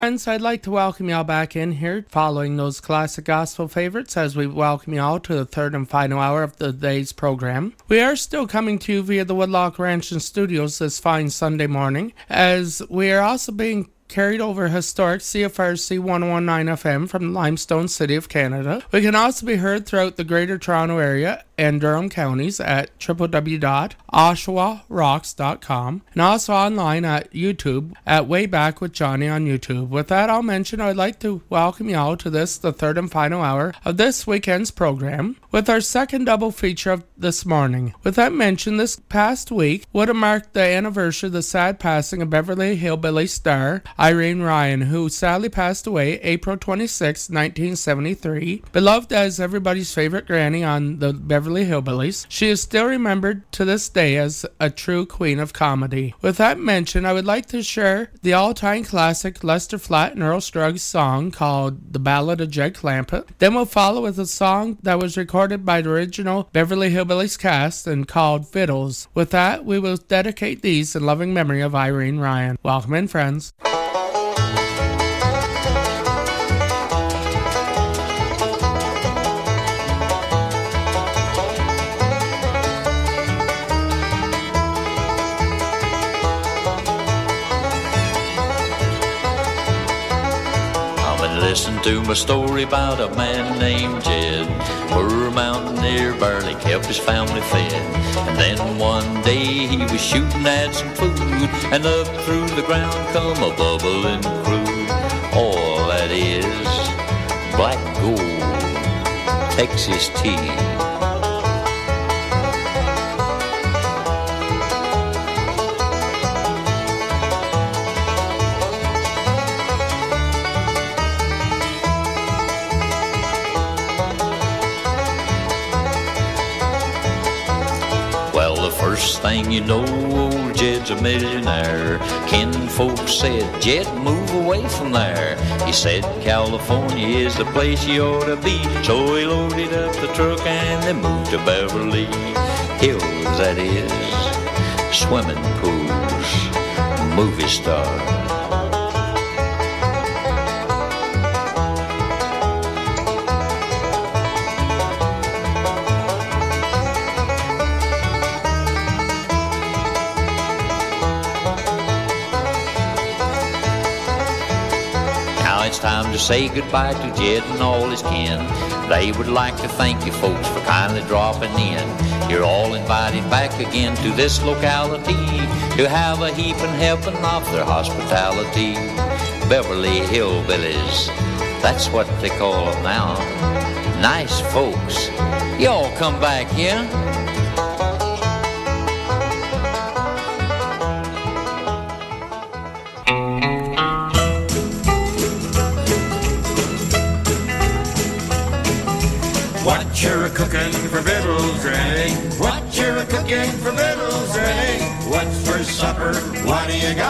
Friends, I'd like to welcome y'all back in here following those classic gospel favorites as we welcome y'all to the third and final hour of the day's program. We are still coming to you via the Woodlock Ranch and Studios this fine Sunday morning, as we are also being carried over historic CFRC 101.9 FM from the Limestone City of Canada. We can also be heard throughout the Greater Toronto Area and Durham counties at www.oshawarocks.com and also online at YouTube at Way Back with Johnny on YouTube. With that all mentioned, I'd like to welcome you all to this, the third and final hour of this weekend's program, with our second double feature of this morning. With that mentioned, this past week would have marked the anniversary of the sad passing of Beverly Hillbillies star Irene Ryan, who sadly passed away April 26, 1973. Beloved as everybody's favorite granny on the Beverly Hillbillies, she is still remembered to this day as a true queen of comedy. With that mentioned, I would like to share the all-time classic Lester Flatt and Earl Scruggs song called The Ballad of Jed Clampett. Then we'll follow with a song that was recorded by the original Beverly Hillbillies cast and called Fiddles. With that, we will dedicate these in loving memory of Irene Ryan. Welcome in, friends. Listen to my story about a man named Jed. Poor mountaineer barely kept his family fed. And then one day he was shooting at some food, and up through the ground come a bubbling crude. All that is black gold, Texas tea. First thing you know, old Jed's a millionaire. Kinfolk said, Jed, move away from there. He said, California is the place you ought to be. So he loaded up the truck and they moved to Beverly Hills, that is, swimming pools, movie stars. Time to say goodbye to Jed and all his kin. They would like to thank you folks for kindly dropping in. You're all invited back again to this locality to have a heaping helping of their hospitality. Beverly Hillbillies, that's what they call them now. Nice folks. Y'all come back here. You're cooking for victuals, Granny. What you're cooking for victuals, Granny? What's for supper? What do you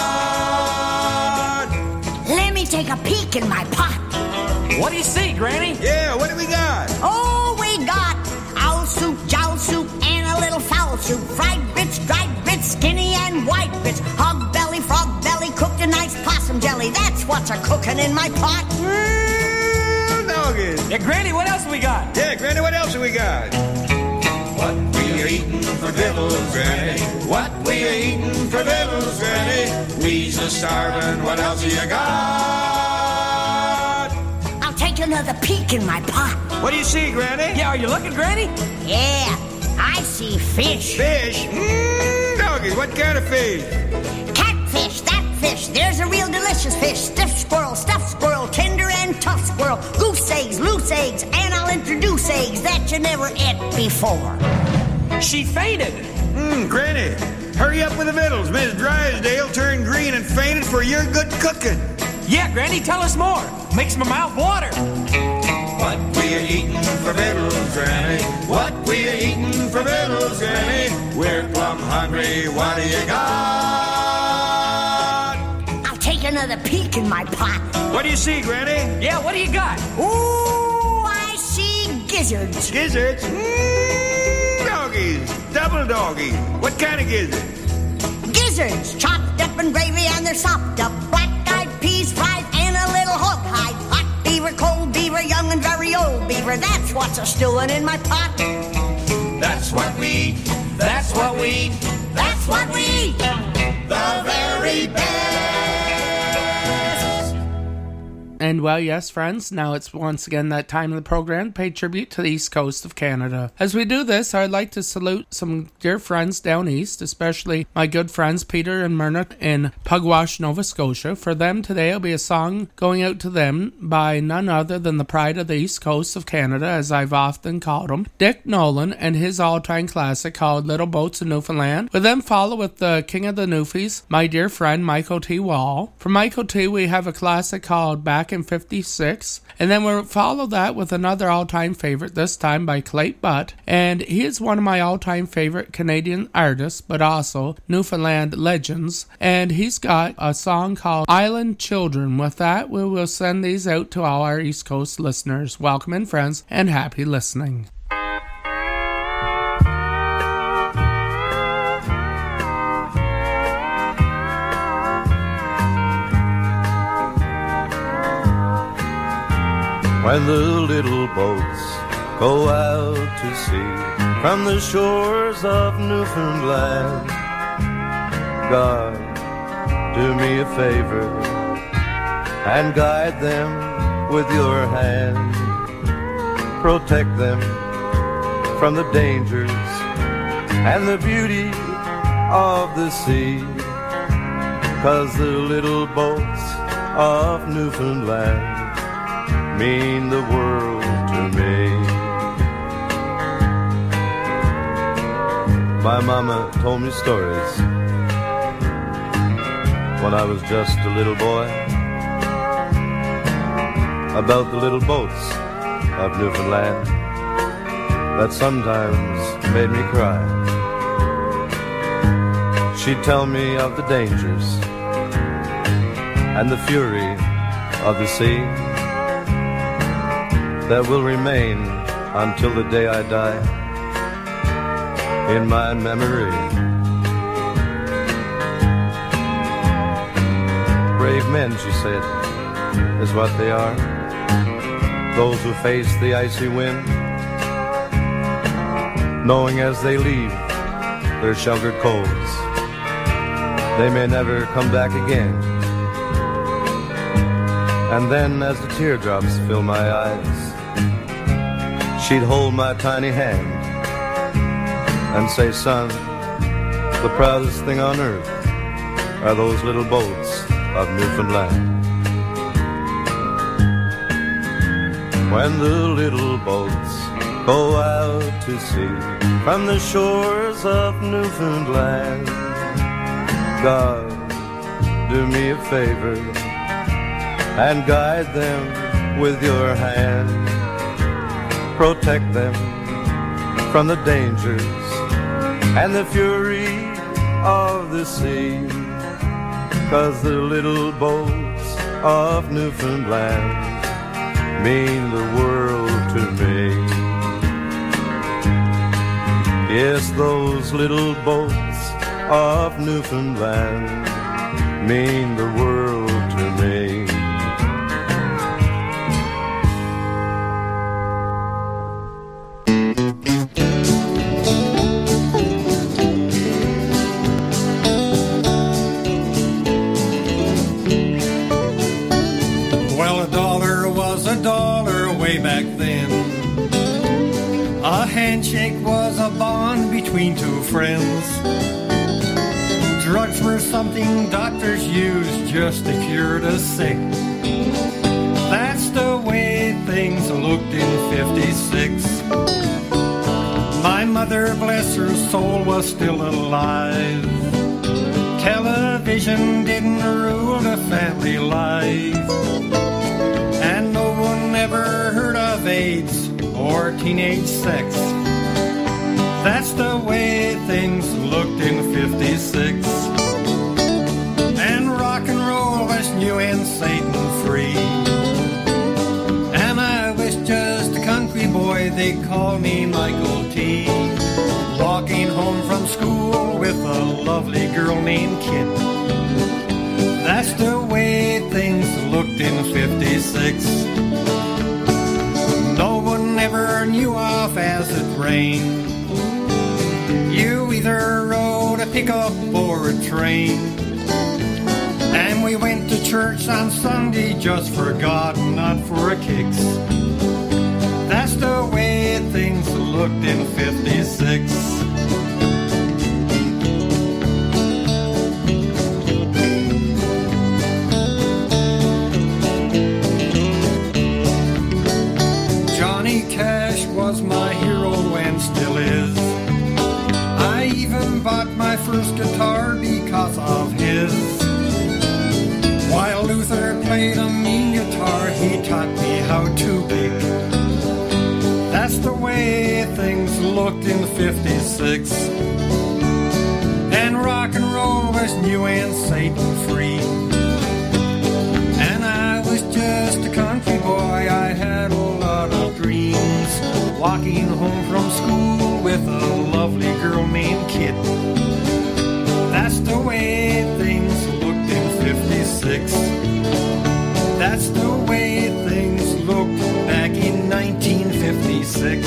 got? Let me take a peek in my pot. What do you see, Granny? Yeah, what do we got? Oh, we got owl soup, jowl soup, and a little fowl soup. Fried bits, dried bits, skinny and white bits. Hog belly, frog belly, cooked in nice possum jelly. That's what's a cooking in my pot. Yeah, Granny, what else we got? Yeah, Granny, what else have we got? What we are eating for victuals, Granny? What we are eating for victuals, Granny? We's a starving, what else you got? I'll take another peek in my pot. What do you see, Granny? Yeah, are you looking, Granny? Yeah, I see fish. Fish? Doggy, what kind of fish? Catfish, that fish. There's a real delicious fish. Stiff squirrel, stuffed squirrel, tender and tough squirrel. Goose eggs, loose eggs, and I'll introduce eggs that you never ate before. She fainted. Granny, hurry up with the victuals. Miss Drysdale turned green and fainted for your good cooking. Yeah, Granny, tell us more. Makes my mouth water. What we are eating for victuals, Granny? What we are eating for victuals, Granny? We're plumb hungry. What do you got? I'll take another peek in my pot. What do you see, Granny? Yeah, what do you got? Ooh, I see gizzards. Gizzards? Doggies. Double doggies. What kind of gizzards? Gizzards, chopped up in gravy and they're sopped up. Black-eyed peas, fried That's what's a stewing in my pot. That's what we eat. That's what we eat. That's what we eat. The very best. And well, yes, friends, now it's once again that time of the program to pay tribute to the East Coast of Canada. As we do this, I'd like to salute some dear friends down east, especially my good friends Peter and Myrna in Pugwash, Nova Scotia. For them today will be a song going out to them by none other than the pride of the East Coast of Canada, as I've often called him, Dick Nolan, and his all-time classic called Little Boats in Newfoundland. We'll then follow with the King of the Newfies, my dear friend Michael T. Wall. For Michael T., we have a classic called Back in 56, and then we'll follow that with another all-time favorite, this time by Clayt Butt, and he is one of my all-time favorite Canadian artists, but also Newfoundland legends, and he's got a song called Island Children. With that, we will send these out to all our East Coast listeners. Welcome in, friends, and happy listening. When the little boats go out to sea from the shores of Newfoundland, God, do me a favor and guide them with your hand. Protect them from the dangers and the beauty of the sea, 'cause the little boats of Newfoundland mean the world to me. My mama told me stories when I was just a little boy about the little boats of Newfoundland that sometimes made me cry. She'd tell me of the dangers and the fury of the sea that will remain until the day I die in my memory. Brave men, she said, is what they are, those who face the icy wind, knowing as they leave their sheltered coves, they may never come back again. And then as the teardrops fill my eyes, she'd hold my tiny hand and say, son, the proudest thing on earth are those little boats of Newfoundland. When the little boats go out to sea from the shores of Newfoundland, God, do me a favor and guide them with your hand. Protect them from the dangers and the fury of the sea, 'cause the little boats of Newfoundland mean the world to me. Yes, those little boats of Newfoundland mean the world to me. Handshake was a bond between two friends. Drugs were something doctors used just to cure the sick. That's the way things looked in 56. My mother, bless her soul, was still alive. Television didn't rule the family life, and no one ever heard of AIDS or teenage sex. That's the way things looked in 56. And rock and roll was new and Satan free. And I was just a country boy, they called me Michael T. Walking home from school with a lovely girl named Kit. That's the way things looked in 56. No one ever rain. You either rode a pickup or a train. And we went to church on Sunday just for God, not for a kicks. That's the way things looked in 56. Johnny Cash was my hero and still is. I even bought my first guitar because of his. While Luther played a mean guitar, he taught me how to pick. That's the way things looked in 56. And rock and roll was new and Satan free. And I was just a country boy, I had a lot of dreams. Walking home from school with a lovely girl named Kit. That's the way things looked in 56. That's the way things looked back in 1956.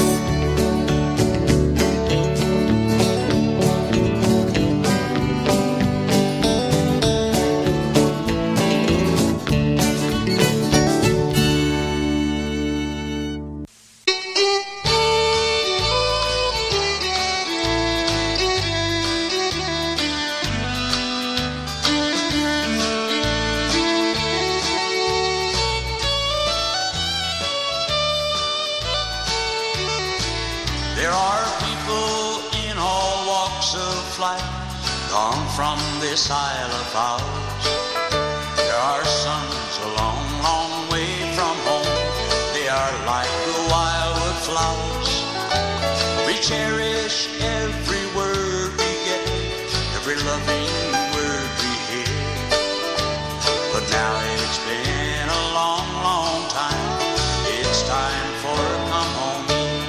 From this isle of ours, there are sons a long, long way from home. They are like the wildwood flowers. We cherish every word we get, every loving word we hear. But now it's been a long, long time. It's time for a come home.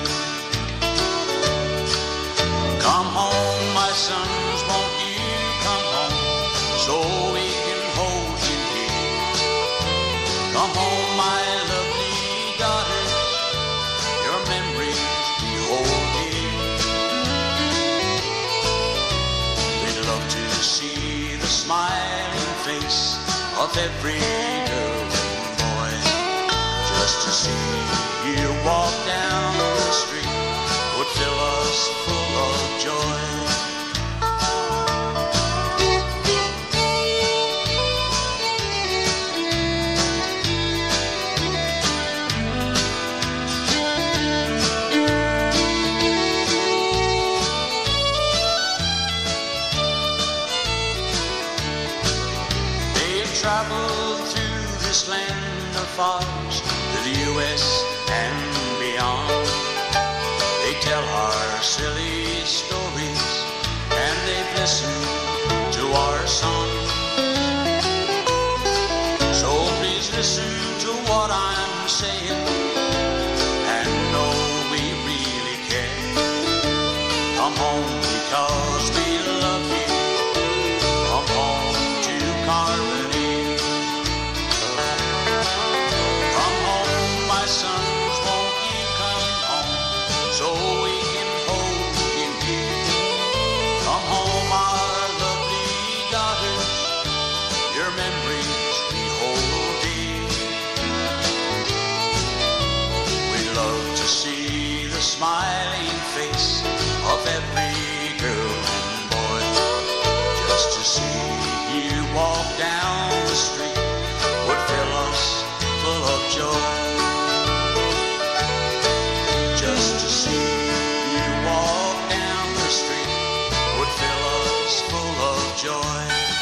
Come home, my sons, won't you? So we can hold you here. Come home, my lovely daughters, your memories we hold dear. We'd love to see the smiling face of every girl and boy. Just to see you walk down the street would fill us full of joy. Traveled through this land of ours to the U.S. and beyond. They tell our silly stories and they've listened to our song. So please listen to what I'm saying and know we really care. Come home because we love you. Come home to Carmen. Sons, won't you come home so we can hold you near? Come home, our lovely daughters, your memories we hold dear. We love to see the smiling face of every girl and boy. Just to see you walk down the street would fill us full of joy. Just to see you walk down the street would fill us full of joy.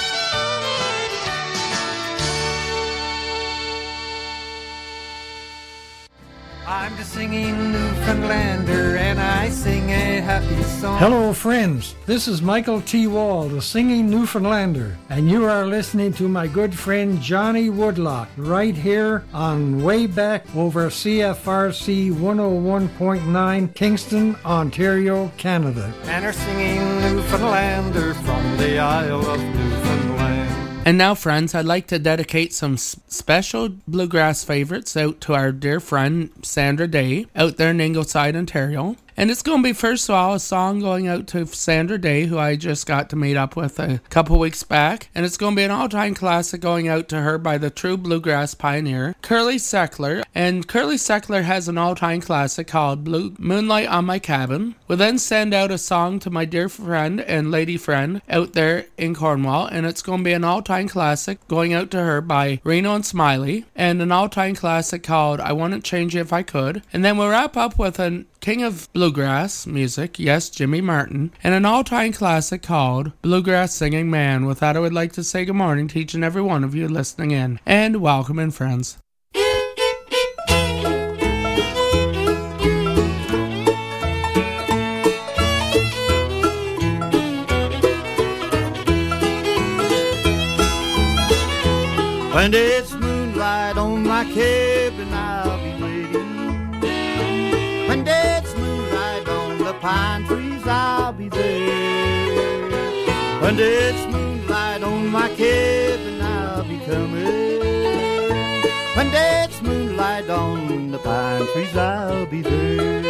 I'm the singing Newfoundlander and I sing a happy song. Hello friends, this is Michael T. Wall, the singing Newfoundlander, and you are listening to my good friend Johnny Woodlock right here on Way Back over CFRC 101.9 Kingston, Ontario, Canada. And our singing Newfoundlander from the Isle of Newfoundland. And now, friends, I'd like to dedicate some special bluegrass favorites out to our dear friend Sandra Day out there in Ingleside, Ontario. And it's going to be, first of all, a song going out to Sandra Day, who I just got to meet up with a couple weeks back. And it's going to be an all-time classic going out to her by the true bluegrass pioneer, Curly Seckler. And Curly Seckler has an all-time classic called Moonlight on My Cabin. We'll then send out a song to my dear friend and lady friend out there in Cornwall. And it's going to be an all-time classic going out to her by Reno and Smiley. And an all-time classic called I Wouldn't Change You If I Could. And then we'll wrap up with a king of bluegrass music, yes, Jimmy Martin, and an all-time classic called Bluegrass Singing Man. With that, I would like to say good morning to each and every one of you listening in, and welcome in, friends. When it's moonlight on my cabin, I'll be waiting. When it's moonlight on the pine trees, I'll be there. When it's moonlight on my cabin, I'll be coming. When it's moonlight on the pine trees, I'll be there.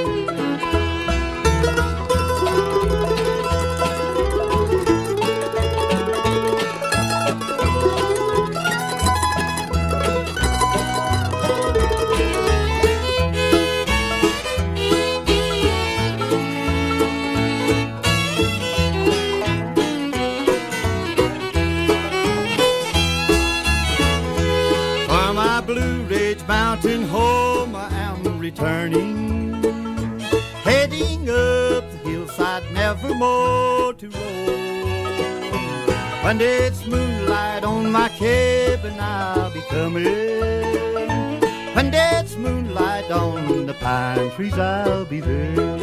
Mountain home I am returning, heading up the hillside nevermore to roam. When it's moonlight on my cabin, I'll be coming. When it's moonlight on the pine trees, I'll be there.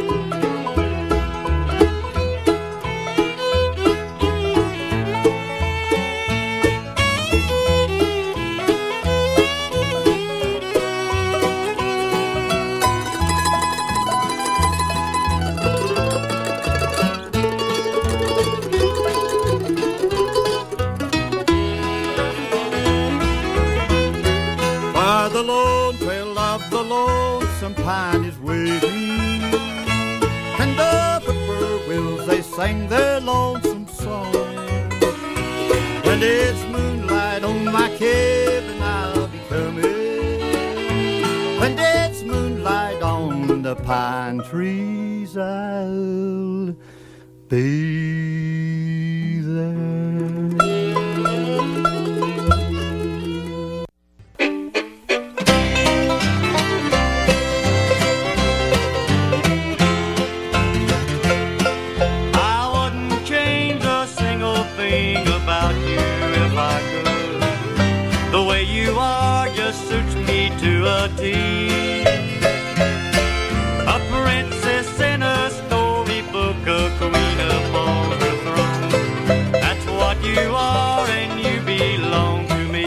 The lone trail of the lonesome pine is waiting, and the whippoorwills they sing their lonesome song. When it's moonlight on my cabin, I'll be coming. When it's moonlight on the pine trees, I'll be there. A princess in a storybook, a queen upon her throne. That's what you are, and you belong to me.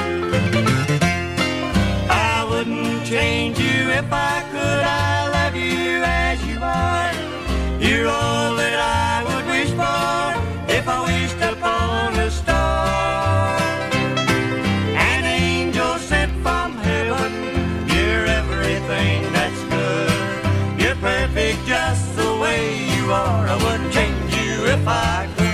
I wouldn't change you if I could. I love you as you are. You're all that I would wish for if I wished upon a star. An angel sent from heaven, everything that's good. You're perfect just the way you are. I wouldn't change you if I could.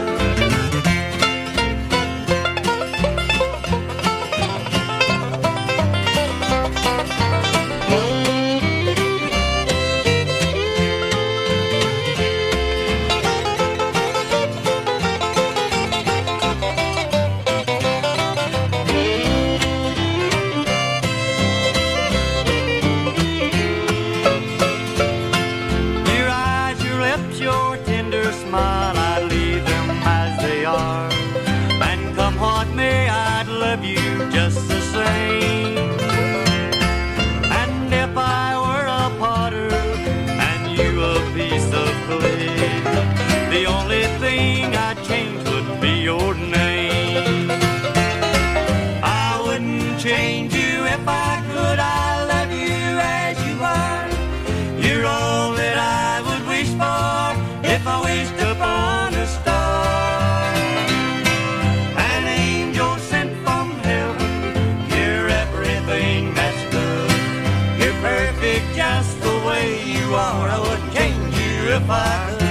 Just the same. And if I were a potter and you a piece of clay, the only thing I'd change would be your name. I wouldn't change you if I could. I love you as you are. You're all that I would wish for if I wished upon a star. Just the way you are, I wouldn't care. if I could.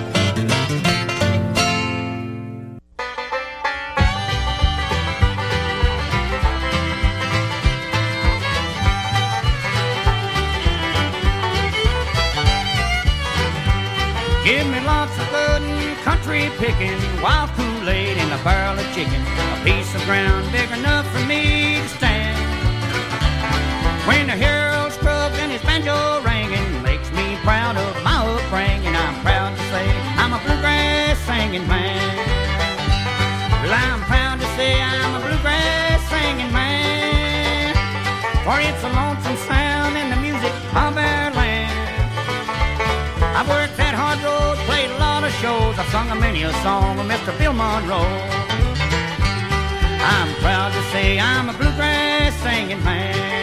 Give me lots of good country picking, wild Kool-Aid and a barrel of chicken, a piece of ground big enough for me to stand. When the hero scrubs and his banjo ringing makes me proud of my upbringing, I'm proud to say I'm a bluegrass singing man. Well, I'm proud to say I'm a bluegrass singing man, for it's a lonesome sound in the music of our land. I've worked that hard road, played a lot of shows, I've sung a many a song with Mr. Bill Monroe. I'm proud to say I'm a bluegrass singing man.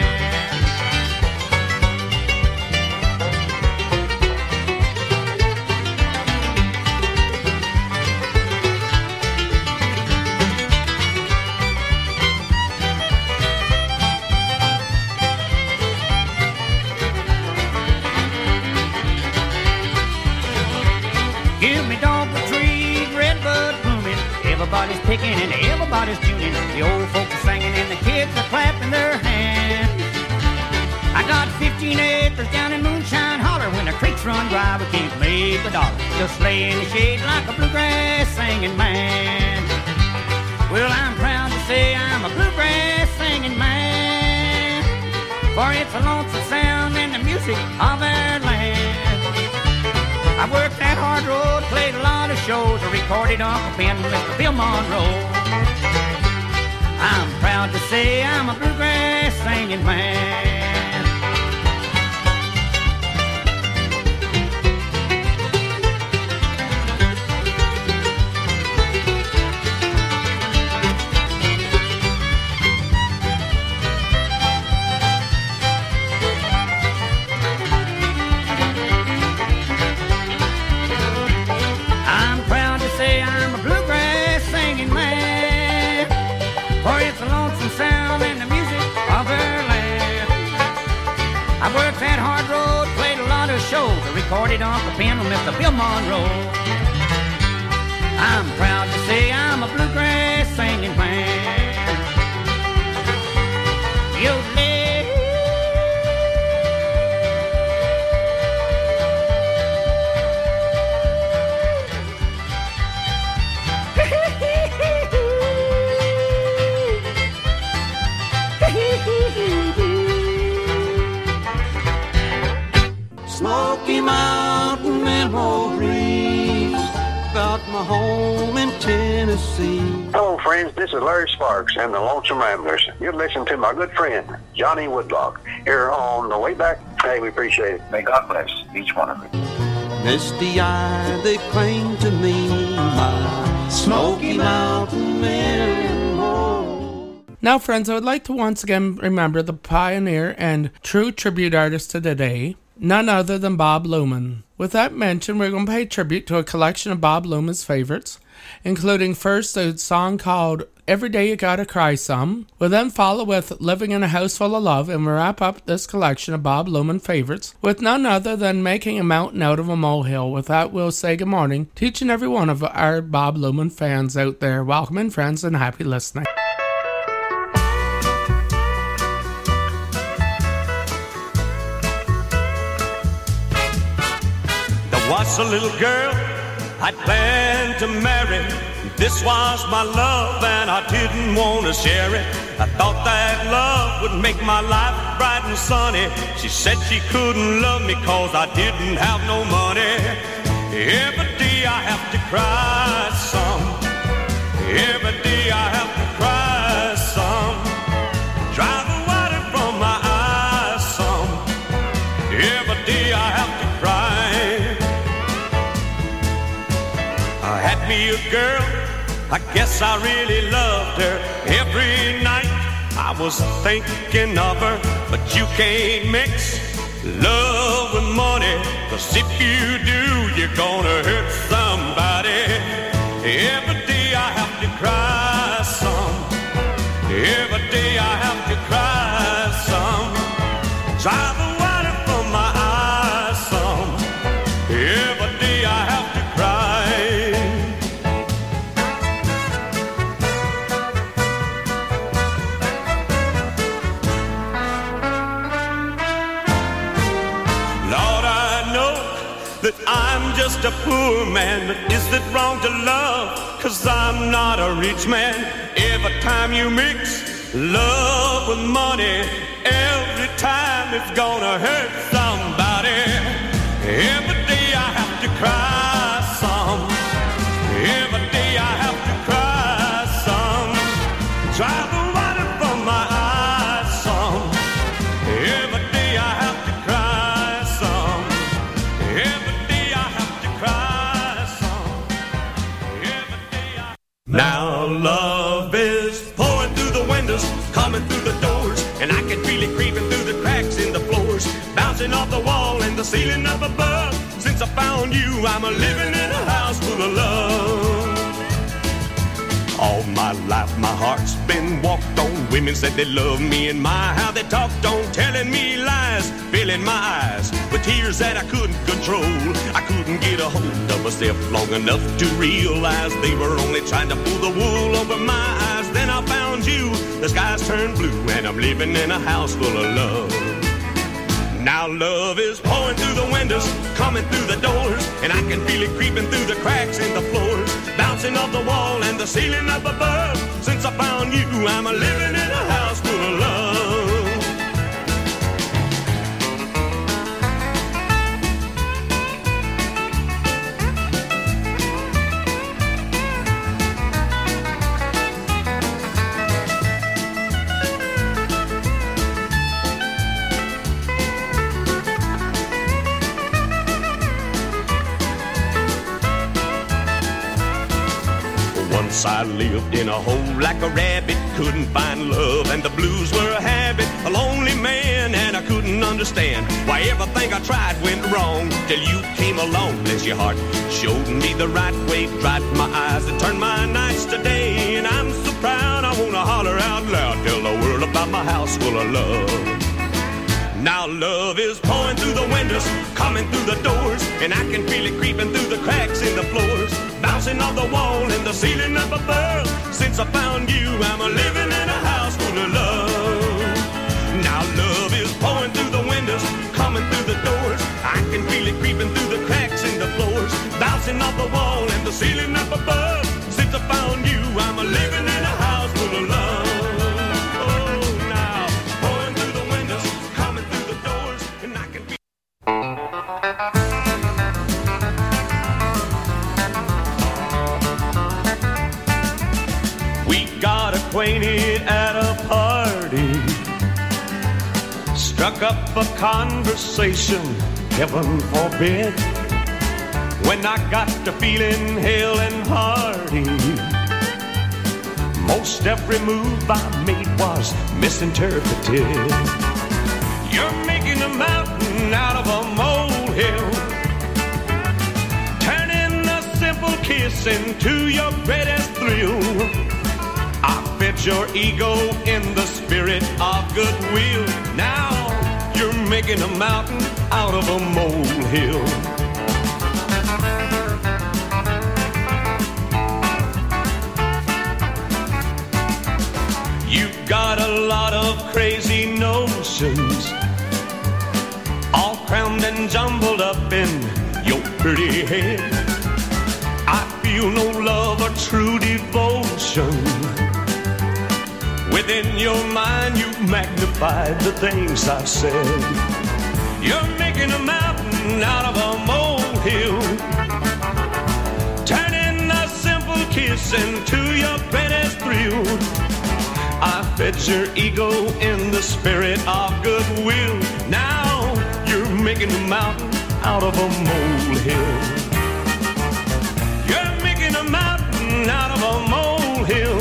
Give me dogwood trees, redbud blooming, everybody's picking and everybody's tuning. The old folks are singing and the kids are clapping their hands. I got 15 acres down in Moonshine Holler. When the creeks run dry, we can't make a dollar. Just lay in the shade like a bluegrass singing man. Well, I'm proud to say I'm a bluegrass singing man, for it's a lonesome sound in the music of our land. I worked that hard road, played a lot of shows, I recorded Uncle Ben with Mr. Bill Monroe. I'm proud to say I'm a bluegrass singing man. Sound in the music of our land. I worked that hard road, played a lot of shows, I recorded Uncle Ben with Mr. Bill Monroe. I'm proud to say I'm a bluegrass singing man. Yodelay. Smoky Mountain memories about my home in Tennessee. Hello, friends. This is Larry Sparks and the Lonesome Ramblers. You're listening to my good friend, Johnny Woodlock, here on the way back. Hey, we appreciate it. May God bless each one of you. Misty eye, they cling to me, my Smoky Mountain memories. Now, friends, I would like to once again remember the pioneer and true tribute artist of today, none other than Bob Luman. With that mentioned, we're going to pay tribute to a collection of Bob Luman's favorites, including first a song called Every Day You Gotta Cry Some. We'll then follow with Living in a House Full of Love, and we'll wrap up this collection of Bob Luman favorites with none other than Making a Mountain Out of a Molehill. With that, we'll say good morning to each and every one of our Bob Luman fans out there. Welcome in, friends, and happy listening. Was a little girl I planned to marry. This was my love and I didn't want to share it. I thought that love would make my life bright and sunny. She said she couldn't love me cause I didn't have no money. Every day I have to cry some. Every day I have to cry some. Dry the water from my eyes some. Every day I have to cry. I had me a girl, I guess I really loved her. Every night I was thinking of her. But you can't mix love with money, cause if you do, you're gonna hurt somebody. Every day I have to cry some. Every day I have to cry some. Dry the water from my eyes some. Every that I'm just a poor man. But is it wrong to love? 'Cause I'm not a rich man. Every time you mix love with money, every time it's gonna hurt somebody. Every day I have to cry some. Every day I have to cry some. Dry the water from my eyes some. Every day I have to cry some. Every day I have to cry some. Every day I... Now love is pouring through the windows, coming through the doors, and I can feel it creeping through the cracks in the floors, bouncing off the wall and the ceiling up above. Since I found you, I'm a living in a house full of love. All my life, my heart's been walked on. Women said they love me, and my, how they talked on, telling me lies, filling my eyes with tears that I couldn't control. I couldn't get a hold of myself long enough to realize they were only trying to pull the wool over my eyes. Then I found you, the skies turned blue, and I'm living in a house full of love. Now love is pouring through the windows, coming through the doors, and I can feel it creeping through the cracks in the floors, bouncing off the wall and the ceiling up above. Since I found you, I'm a living in a house full of love. I lived in a hole like a rabbit, couldn't find love, and the blues were a habit. A lonely man, and I couldn't understand why everything I tried went wrong. Till you came along, bless your heart, showed me the right way, dried my eyes and turned my nights to day. And I'm so proud, I wanna holler out loud, tell the world about my house full of love. Now love is pouring through the windows, coming through the doors, and I can feel it creeping through the cracks in the floors, bouncing off the wall and the ceiling up above. Since I found you, I'm a living in a house full of love. Now love is pouring through the windows, coming through the doors, I can feel it creeping through the cracks in the floors, bouncing off the wall and the ceiling up above. Since I found you, I'm a living in a house full of love. Acquainted at a party, struck up a conversation, heaven forbid. When I got to feeling hale and hearty, most every move I made was misinterpreted. You're making a mountain out of a molehill, turning a simple kiss into your greatest thrill. I fed your ego in the spirit of goodwill. Now you're making a mountain out of a molehill. You've got a lot of crazy notions, all crammed and jumbled up in your pretty head. I feel no love or true devotion. Within your mind you've magnified the things I've said. You're making a mountain out of a molehill, turning a simple kiss into your greatest thrill. I fed your ego in the spirit of goodwill. Now you're making a mountain out of a molehill. You're making a mountain out of a molehill,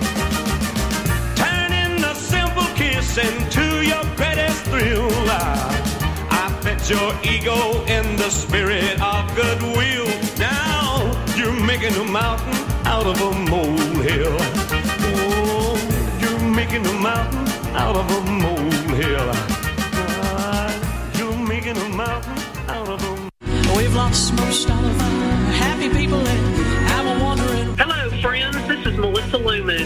into your greatest thrill. I fed your ego in the spirit of goodwill. Now you're making a mountain out of a molehill. Oh, you're making a mountain out of a molehill. You're making a mountain out of a... We've lost most all of our happy people and I'm wondering... Hello friends, this is Melissa Lumen.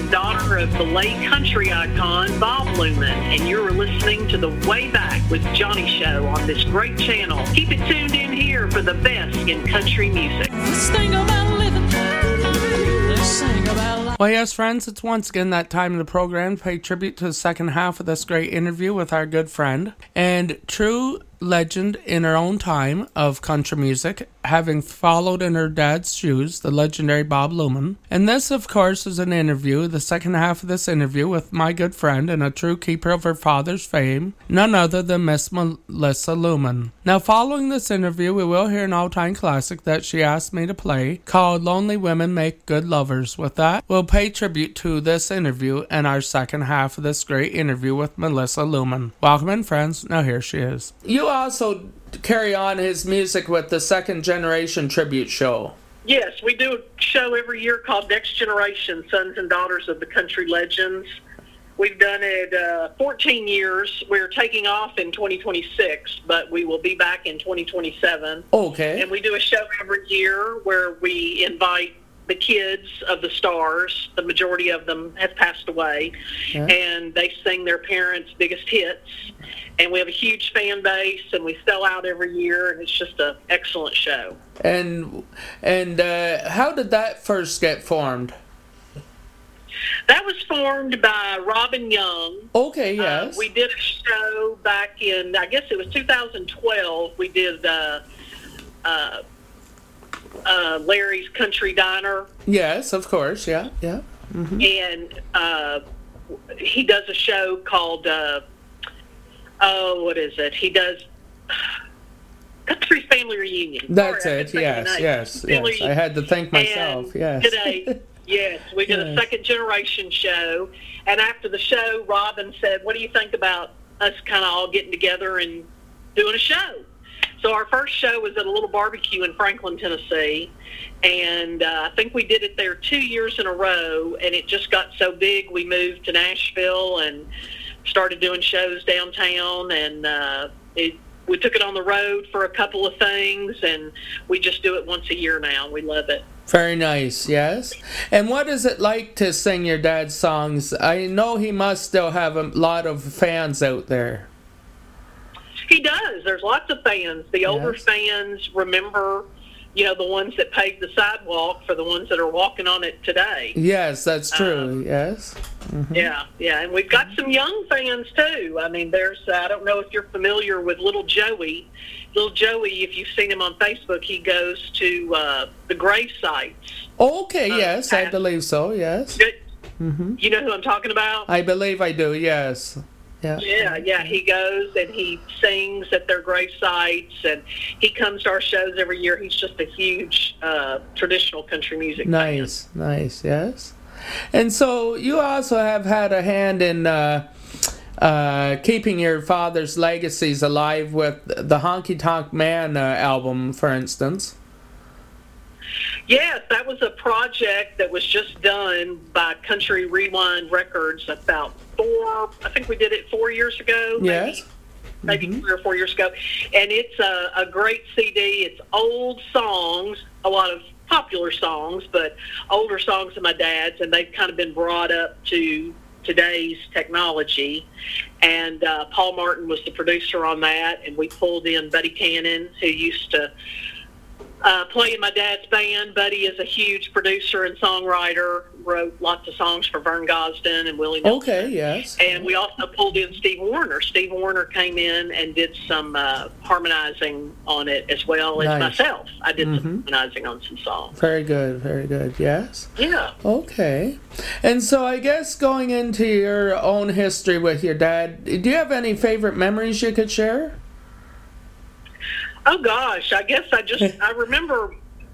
and daughter of the late country icon Bob Luman, and you're listening to the Way Back with Johnny show on this great channel. Keep it tuned in here for the best in country music. Let's think about living. Let's sing about life. Well, yes, friends, it's once again that time in the program to pay tribute to the second half of this great interview with our good friend and true legend in her own time of country music, having followed in her dad's shoes, the legendary Bob Luman. And this, of course, is an interview, the second half of this interview with my good friend and a true keeper of her father's fame, none other than Miss Melissa Luman. Now, following this interview, we will hear an all-time classic that she asked me to play called Lonely Women Make Good Lovers. With that, we'll pay tribute to this interview and our second half of this great interview with Melissa Luman. Welcome in, friends. Now here she is. You also carry on his music with the Second Generation Tribute Show. Yes, we do a show every year called Next Generation, Sons and Daughters of the Country Legends. We've done it 14 years. We're taking off in 2026, but we will be back in 2027. Okay. And we do a show every year where we invite the kids of the stars. The majority of them have passed away, and they sing their parents' biggest hits. And we have a huge fan base, and we sell out every year, and it's just an excellent show. And how did that first get formed? That was formed by Robin Young. Okay, yes. We did a show back in, I guess it was 2012. We did Larry's Country Diner. Yes, of course, yeah. Mm-hmm. And he does a show called, what is it? He does Country Family Reunion. That's it, yes. I had to think myself, yes. Today, yes, we did a Second Generation show, and after the show, Robin said, what do you think about us kind of all getting together and doing a show? So our first show was at a little barbecue in Franklin, Tennessee, and I think we did it there 2 years in a row, and it just got so big we moved to Nashville and started doing shows downtown, and we took it on the road for a couple of things, and we just do it once a year now. We love it. Very nice, yes. And what is it like to sing your dad's songs? I know he must still have a lot of fans out there. He does. There's lots of fans. The older fans remember, the ones that paved the sidewalk for the ones that are walking on it today. Yes, that's true, yes. Mm-hmm. Yeah, and we've got some young fans, too. I mean, there's, I don't know if you're familiar with Little Joey. Little Joey, if you've seen him on Facebook, he goes to the grave sites. Okay, yes, I believe so, yes. Mm-hmm. You know who I'm talking about? I believe I do, yes. Yeah, he goes and he sings at their grave sites, and he comes to our shows every year. He's just a huge traditional country music fan. Nice, yes. And so you also have had a hand in keeping your father's legacies alive with the Honky Tonk Man album, for instance. Yes, that was a project that was just done by Country Rewind Records about I think we did it 4 years ago. Maybe 3 or 4 years ago. And it's a great CD. It's old songs, a lot of popular songs, but older songs of my dad's, and they've kind of been brought up to today's technology. And Paul Martin was the producer on that, and we pulled in Buddy Cannon, who used to play in my dad's band. Buddy is a huge producer and songwriter, wrote lots of songs for Vern Gosdin and Willie Nelson. Okay, yes. And we also pulled in Steve Wariner. Steve Wariner came in and did some harmonizing on it, as well as myself. I did some harmonizing on some songs. Very good, yes. Yeah. Okay. And so I guess going into your own history with your dad, do you have any favorite memories you could share? Oh, gosh, I guess I remember,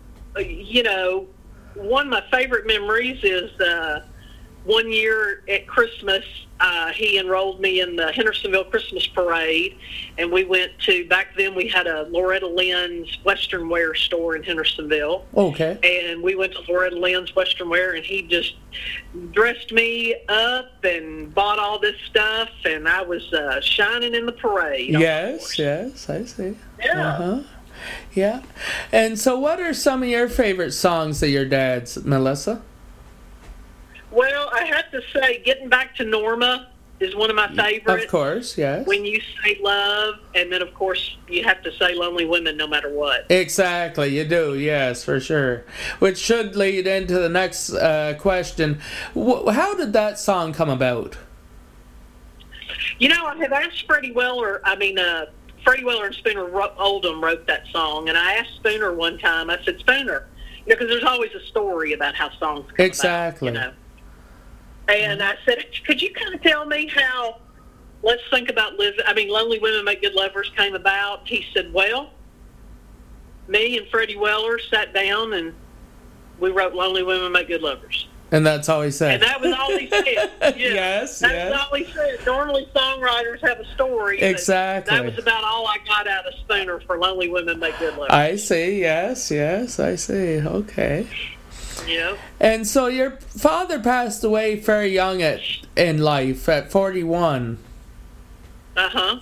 one of my favorite memories is one year at Christmas, he enrolled me in the Hendersonville Christmas Parade, and we went to, back then we had a Loretta Lynn's Western Wear store in Hendersonville. Okay. And we went to Loretta Lynn's Western Wear, and he just dressed me up and bought all this stuff, and I was shining in the parade. Yes, I see. Yeah. Yeah. And so what are some of your favorite songs of your dad's, Melissa? Well, I have to say, Getting Back to Norma is one of my favorites. Of course, yes. When You Say Love, and then, of course, you have to say Lonely Women no matter what. Exactly, you do, yes, for sure. Which should lead into the next question. How did that song come about? You know, I have asked Freddie Weller, Freddie Weller and Spooner Oldham wrote that song, and I asked Spooner one time, I said, Spooner, because there's always a story about how songs come exactly. about, And I said, could you kind of tell me how Let's Think About Lonely Women Make Good Lovers came about? He said, well, me and Freddie Weller sat down and we wrote Lonely Women Make Good Lovers. And that's all he said. And that was all he said. Yeah. Yes, That's all he said. Normally songwriters have a story. Exactly. That was about all I got out of Spooner for Lonely Women Make Good Lovers. I see, yes, I see. Okay. Yeah. And so your father passed away very young in life, at 41. Uh-huh.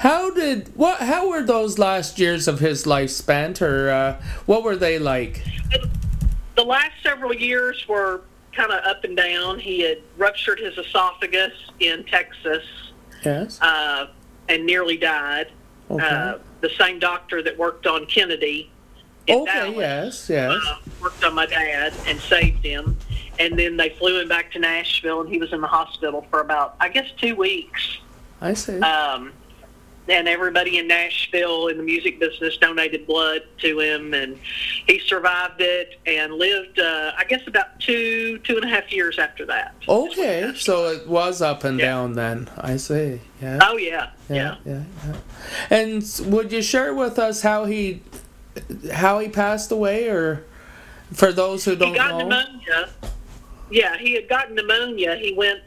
How were those last years of his life spent, or what were they like? The last several years were kind of up and down. He had ruptured his esophagus in Texas. Yes. And nearly died. Okay. The same doctor that worked on Kennedy in Dallas, yes. Worked on my dad and saved him. And then they flew him back to Nashville, and he was in the hospital for about, 2 weeks. I see. And everybody in Nashville in the music business donated blood to him, and he survived it and lived, about 2.5 years after that. Okay, so it was up and down then. I see. Yeah. Oh, yeah. And would you share with us how he passed away, or for those who don't know? He got pneumonia. Yeah, he had gotten pneumonia. He went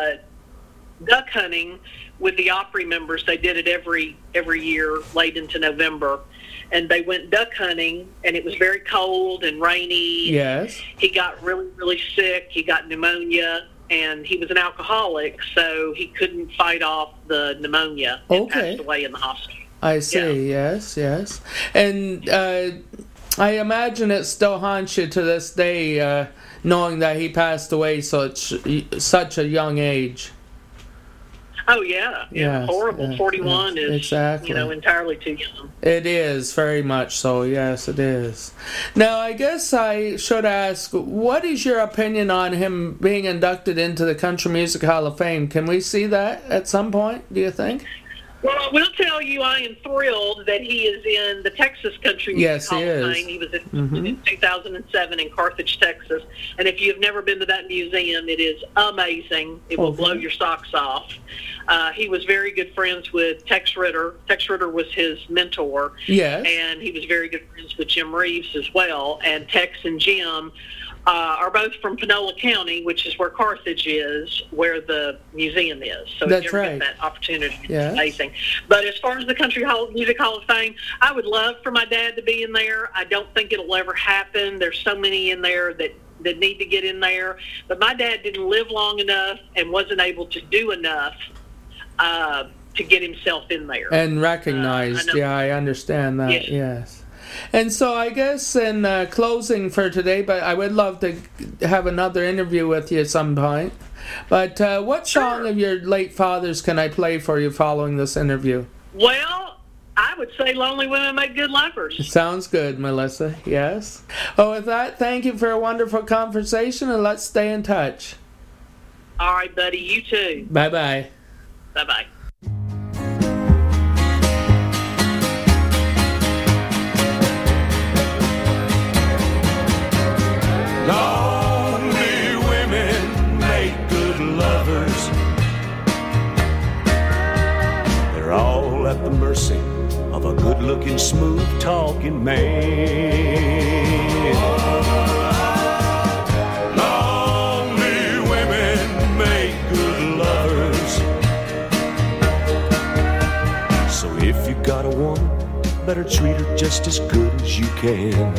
duck hunting with the Opry members. They did it every year late into November, and they went duck hunting, and it was very cold and rainy. Yes. He got really, really sick. He got pneumonia, and he was an alcoholic, so he couldn't fight off the pneumonia and passed away in the hospital. I see, yes. And I imagine it still haunts you to this day, knowing that he passed away such a young age. Oh, yeah. Horrible. Yeah, 41 is, exactly. Entirely too young. It is, very much so, yes, it is. Now, I guess I should ask, what is your opinion on him being inducted into the Country Music Hall of Fame? Can we see that at some point, do you think? Well, I will tell you, I am thrilled that he is in the Texas Country Music Hall of Fame. He was in 2007 in Carthage, Texas. And if you've never been to that museum, it is amazing. It will blow your socks off. He was very good friends with Tex Ritter. Tex Ritter was his mentor. Yes. And he was very good friends with Jim Reeves as well. And Tex and Jim are both from Panola County, which is where Carthage is, where the museum is. So if you ever get that opportunity, it's amazing. But as far as the Country Music Hall of Fame, I would love for my dad to be in there. I don't think it'll ever happen. There's so many in there that need to get in there. But my dad didn't live long enough and wasn't able to do enough to get himself in there. And recognized, I understand that, yes. And so I guess in closing for today, but I would love to have another interview with you at some point. But what song of your late father's can I play for you following this interview? Well, I would say Lonely Women Make Good Lovers. Sounds good, Melissa, yes. Well, with that, thank you for a wonderful conversation, and let's stay in touch. All right, buddy, you too. Bye-bye. Bye-bye. Lonely women make good lovers. They're all at the mercy of a good-looking, smooth-talking man. Lonely women make good lovers. So if you got a woman, better treat her just as good as you can.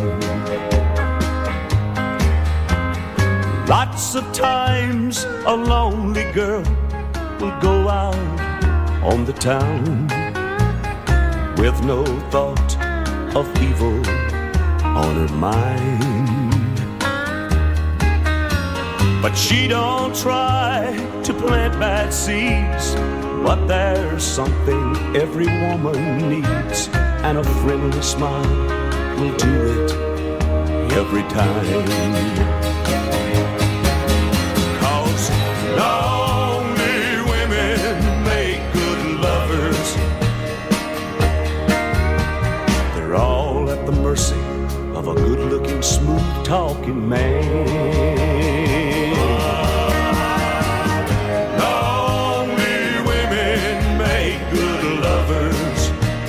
Lots of times a lonely girl will go out on the town with no thought of evil on her mind. But she don't try to plant bad seeds. But there's something every woman needs, and a friendly smile will do it every time. 'Cause lonely women make good lovers. They're all at the mercy of a good-looking, smooth-talking man. Lonely women make good lovers.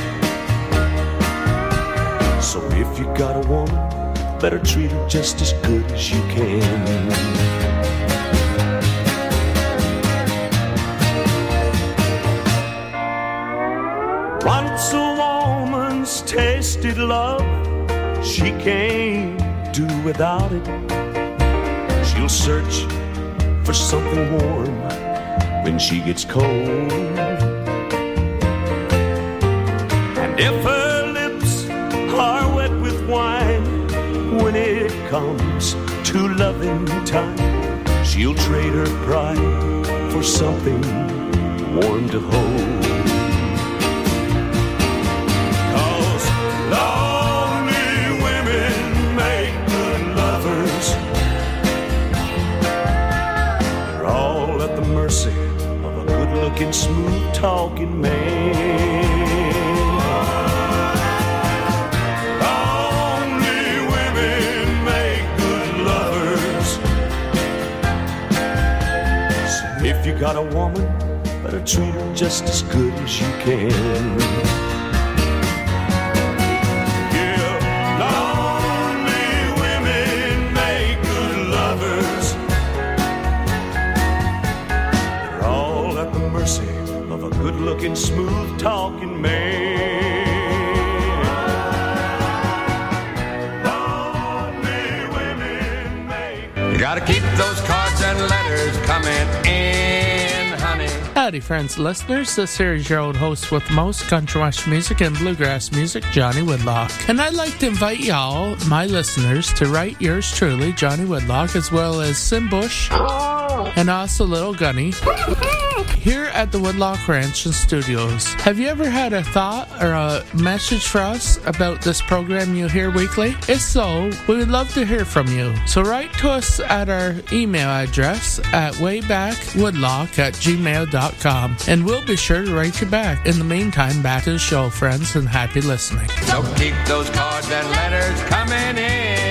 So if you got a woman, better treat her just as good as you can. Once a woman's tasted love, she can't do without it. She'll search for something warm when she gets cold. And if her lips are wet with wine, when it comes to loving time, she'll trade her pride for something warm to hold. 'Cause lonely women make good lovers. They're all at the mercy of a good-looking, smooth-talking man. If you got a woman, better treat her just as good as you can. Yeah, lonely women make good lovers. They're all at the mercy of a good-looking, smooth-talking man. Lonely women make. You gotta keep those cards and letters coming in, honey. Howdy, friends and listeners. This here is your old host with most country western music and bluegrass music, Johnny Woodlock. And I'd like to invite y'all, my listeners, to write yours truly, Johnny Woodlock, as well as Sim Bush and also Little Gunny, here at the Woodlock Ranch and Studios. Have you ever had a thought or a message for us about this program you hear weekly? If so, we would love to hear from you. So write to us at our email address at waybackwoodlock@gmail.com, and we'll be sure to write you back. In the meantime, back to the show, friends, and happy listening. So keep those cards and letters coming in.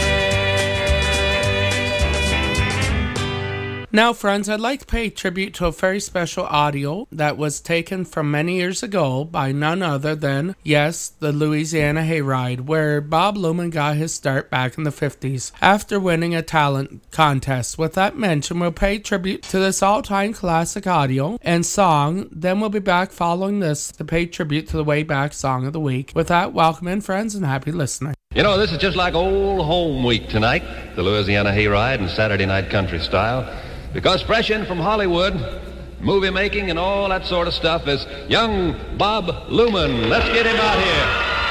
Now, friends, I'd like to pay tribute to a very special audio that was taken from many years ago by none other than, yes, the Louisiana Hayride, where Bob Luman got his start back in the 50s after winning a talent contest. With that mention, we'll pay tribute to this all-time classic audio and song. Then we'll be back following this to pay tribute to the Way Back Song of the Week. With that, welcome in, friends, and happy listening. You know, this is just like old home week tonight, the Louisiana Hayride and Saturday Night Country Style. Because fresh in from Hollywood, movie making and all that sort of stuff is young Bob Luman. Let's get him out here.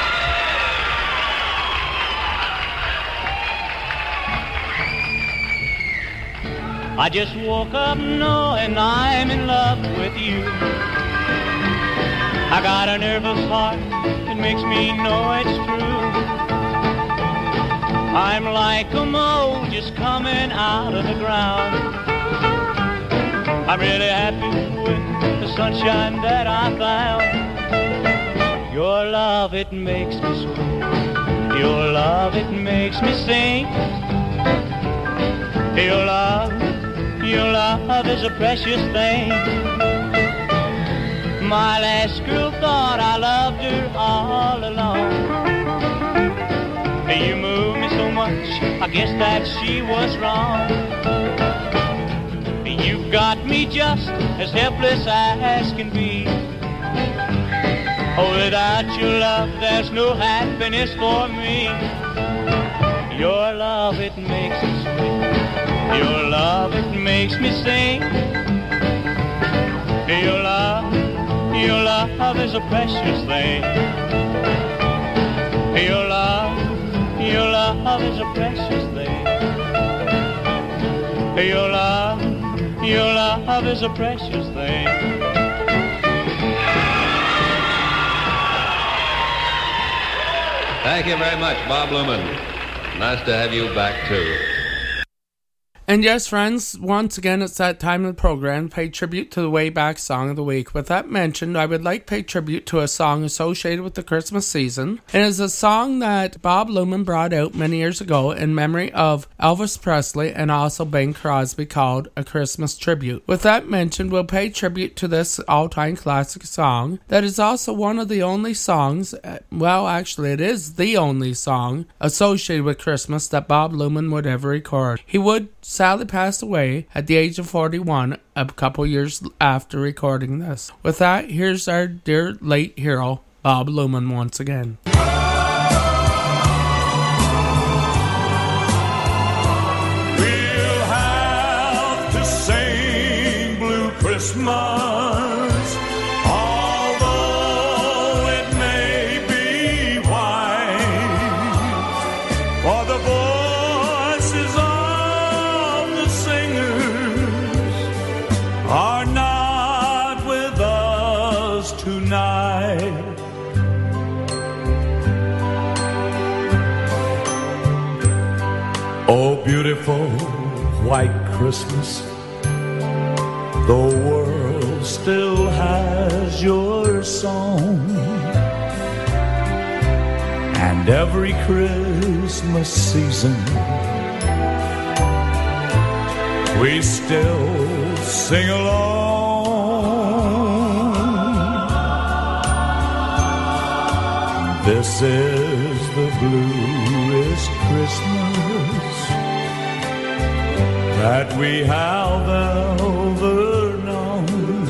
I just woke up knowing I'm in love with you. I got a nervous heart that makes me know it's true. I'm like a mole just coming out of the ground. I'm really happy with the sunshine that I found. Your love, it makes me sweet. Your love, it makes me sing. Your love is a precious thing. My last girl thought I loved her all along. You moved me so much, I guess that she was wrong. You got me just as helpless as can be. Oh, without your love, there's no happiness for me. Your love, it makes me sweet. Your love, it makes me sing. Your love is a precious thing. Your love is a precious thing. Your love is a precious thing. Thank you very much, Bob Luman. Nice to have you back, too. And yes, friends, once again, it's that time of the program to pay tribute to the Way Back Song of the Week. With that mentioned, I would like to pay tribute to a song associated with the Christmas season. It is a song that Bob Luman brought out many years ago in memory of Elvis Presley and also Bing Crosby, called A Christmas Tribute. With that mentioned, we'll pay tribute to this all-time classic song that is also one of the only songs, well, actually, it is the only song associated with Christmas that Bob Luman would ever record. He would sadly passed away at the age of 41 a couple years after recording this. With that, here's our dear late hero, Bob Luman, once again. We'll have to sing Blue Christmas, although it may be white, for the voices of the singers are not with us tonight. Oh, beautiful white Christmas, the world still has your song, and every Christmas season we still sing along. This is the bluest Christmas that we have ever known.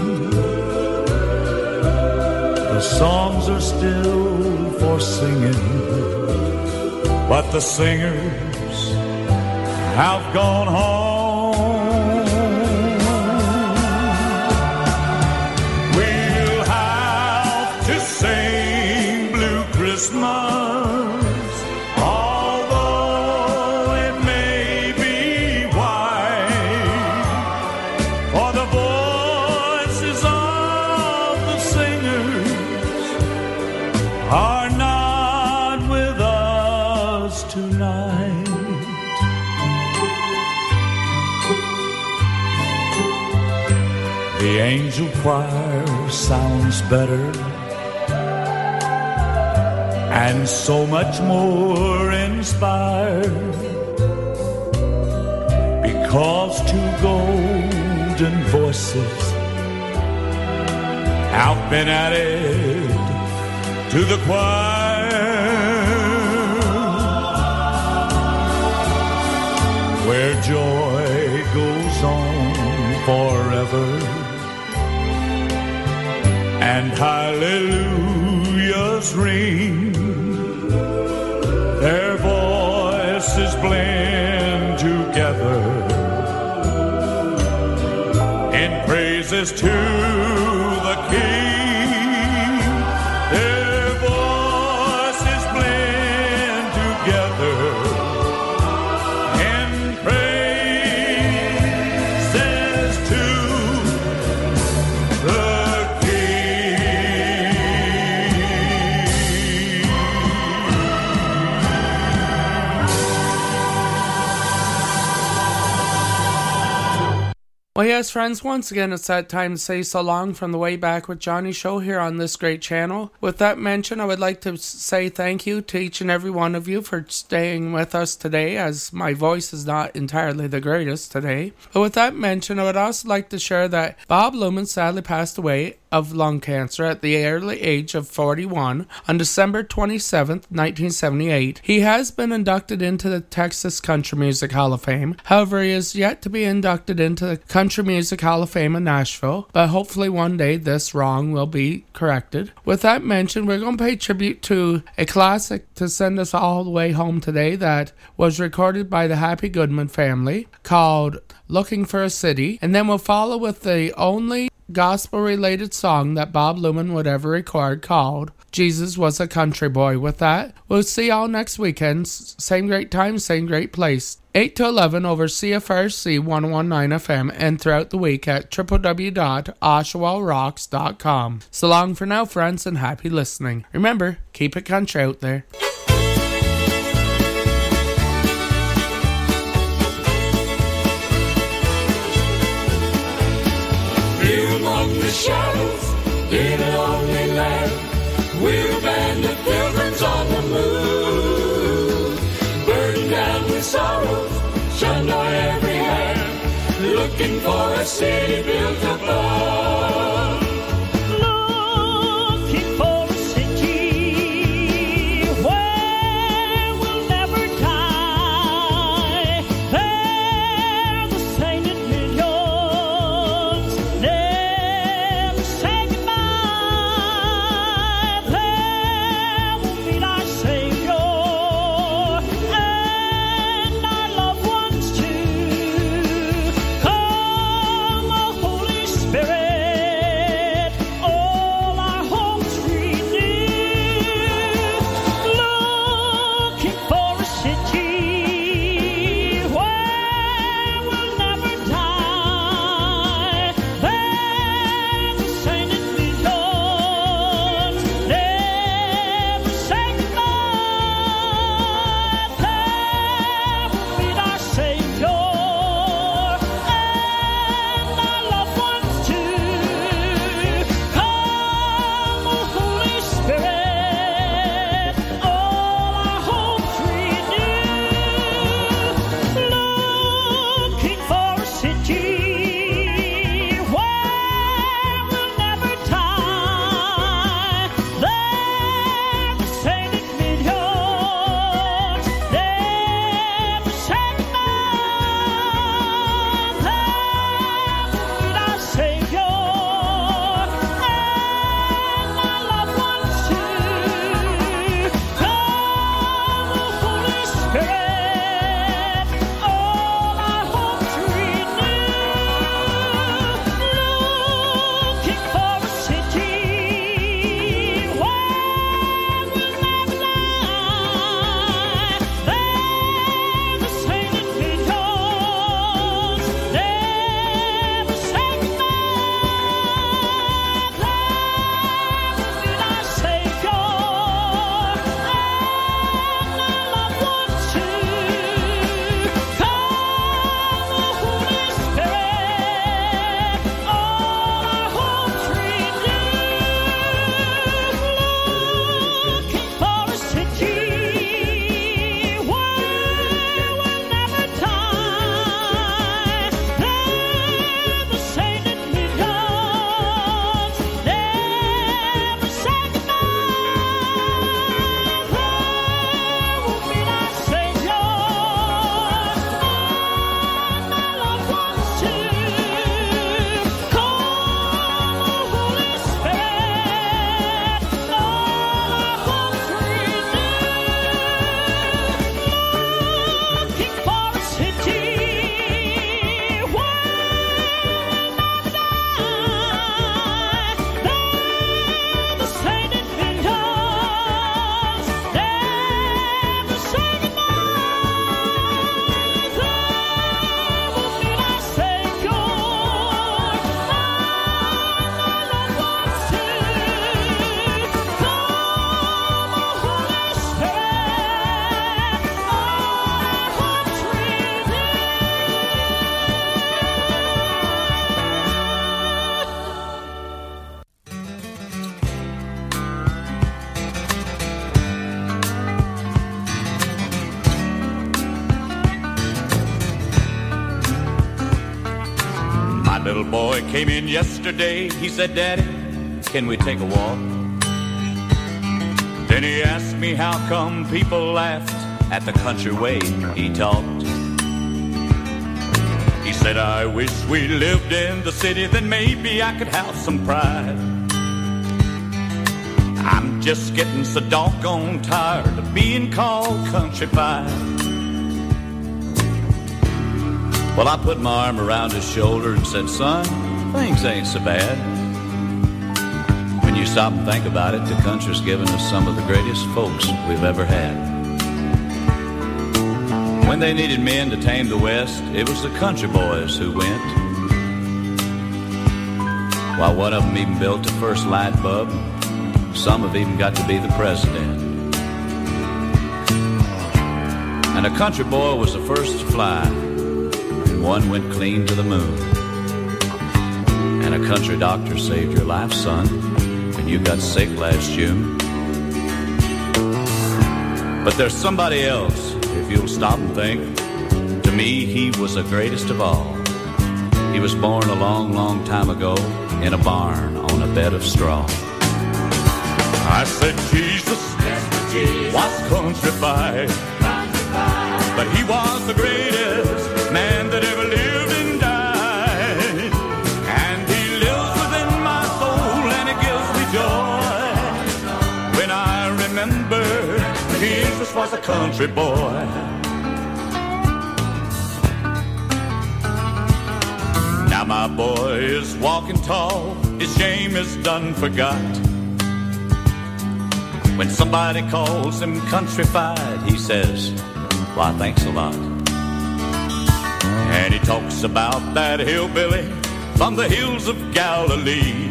The songs are still for singing, but the singers have gone home. We'll have to sing Blue Christmas, although it may be white, for the voices of the singers are not with us tonight. The angel choir sounds better and so much more inspired, because two golden voices have been added to the choir, where joy goes on forever and hallelujahs ring. Their voices blend together in praises to the King. Their voices blend together in praises to the Well, yes, friends, once again, it's that time to say so long from the Way Back with Johnny show here on this great channel. With that mention, I would like to say thank you to each and every one of you for staying with us today, as my voice is not entirely the greatest today. But with that mention, I would also like to share that Bob Luman sadly passed away of lung cancer at the early age of 41 on December 27th, 1978. He has been inducted into the Texas Country Music Hall of Fame. However, he is yet to be inducted into the Country Music Hall of Fame in Nashville, but hopefully one day this wrong will be corrected. With that mentioned, we're going to pay tribute to a classic to send us all the way home today that was recorded by the Happy Goodman family, called Looking for a City, and then we'll follow with the only gospel-related song that Bob Luman would ever record called Jesus Was a Country Boy. With that, we'll see y'all next weekend. Same great time, same great place. 8 to 11 over CFRC 101.9 FM and throughout the week at www.oshawarocks.com. So long for now, friends, and happy listening. Remember, keep it country out there. Here among the shadows, in a lonely land, we're a band of pilgrims on the move, burdened down with sorrows, shunned on every hand, looking for a city built above. Looking for a city where we'll never die. There the sainted millions never say goodbye. There we'll meet our Savior and our loved ones too. Come, O Holy Spirit, all our hopes renew. Looking for a city where we'll never die. There the sainted millions never say goodbye. There we'll meet our Savior and our loved ones too. Come, O Holy Spirit, all our hopes renew. Looking for a city where we'll never die. There the sainted millions never say goodbye. There we'll meet our Savior and our loved ones too. Come, O Holy Spirit, all our hopes renew. Looking for a city where we'll never die. There the sainted millions never say goodbye. There we'll meet our Savior and our loved ones too. Come, O Holy Spirit, all our hopes renew. Looking for a city where we'll never die. There the sainted millions never say goodbye. There we'll meet our Savior and our loved ones too. Come, O Holy Spirit, all our hopes renew. Looking for a city where we'll never die. There the sainted millions never say goodbye. There we'll meet our Savior and our loved ones too. Come, O Holy Spirit, all our hopes My little boy came in yesterday. He said, Daddy, can we take a walk? Then he asked me how come people laughed at the country way he talked. He said, I wish we lived in the city, then maybe I could have some pride. I'm just getting so doggone tired of being called countrified. Well, I put my arm around his shoulder and said, son, things ain't so bad. When you stop and think about it, the country's given us some of the greatest folks we've ever had. When they needed men to tame the West, it was the country boys who went. While one of them even built the first light bulb, some have even got to be the president. And a country boy was the first to fly, and one went clean to the moon. And a country doctor saved your life, son, when you got sick last June. But there's somebody else, if you'll stop and think. To me, he was the greatest of all. He was born a long, long time ago in a barn on a bed of straw. I said Jesus, was countrified, but he was the greatest man that ever lived and died. And he lives within my soul and it gives me joy when I remember Jesus was a country boy. Now my boy is walking tall, his shame is done forgot. When somebody calls him countrified, he says, why, thanks a lot. And he talks about that hillbilly from the hills of Galilee.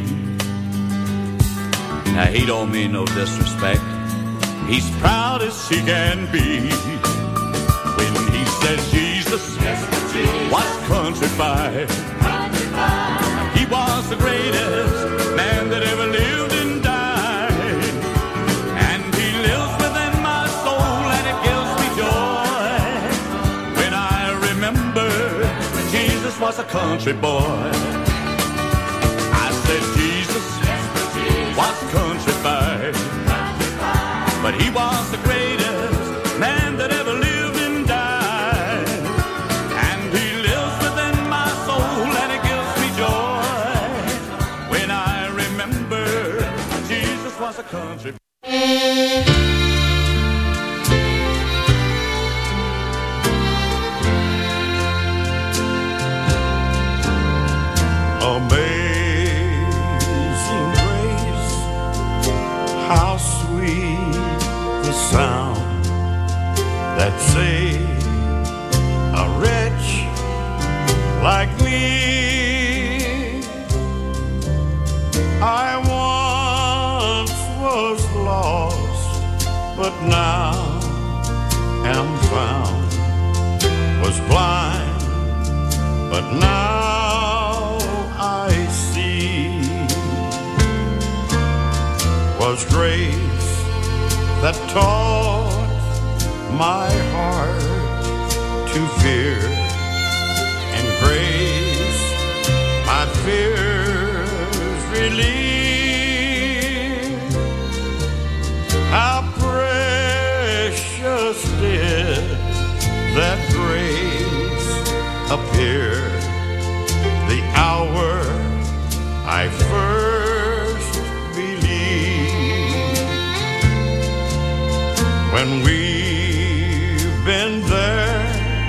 Now he don't mean no disrespect, he's proud as he can be. When he says Jesus was countrified, he was the greatest man that ever lived and died. And he lives within my soul and it gives me joy when I remember Jesus was a country boy. I said Jesus was countrified, but he was the greatest man that ever lived and died. And he lives within my soul and it gives me joy when I remember Jesus was a country boy. Amazing grace, how sweet the sound that saved a wretch like me. I once was lost, but now am found. Was blind, but now I see. Was grace that taught my heart to fear, and grace my fears relieve. How precious did that grace appear the hour I first believed. When we've been there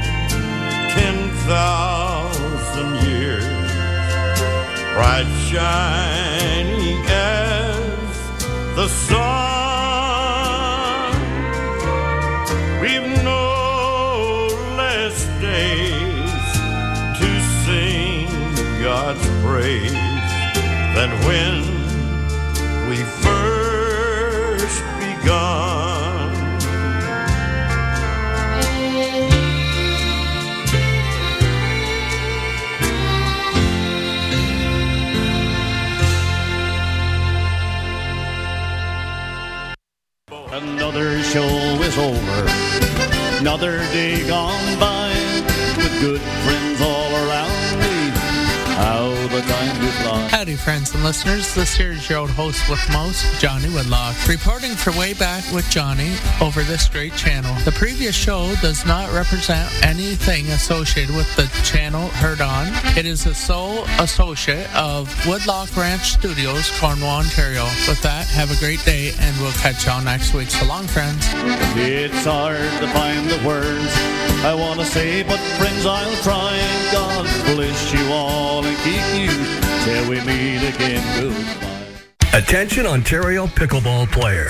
10,000 years, bright shining as the sun, we've no less days to sing God's praise than when we first begun. Another show is over, another day gone by, with good friends all around me. How the time goes by. Howdy, friends and listeners. This here is your old host with most, Johnny Woodlock, reporting for Way Back with Johnny over this great channel. The previous show does not represent anything associated with the channel heard on. It is the sole associate of Woodlock Ranch Studios, Cornwall, Ontario. With that, have a great day, and we'll catch y'all next week. So long, friends. It's hard to find the words I want to say, but friends, I'll try, and God bless you all and keep you till we meet again. Goodbye. Attention Ontario pickleball player.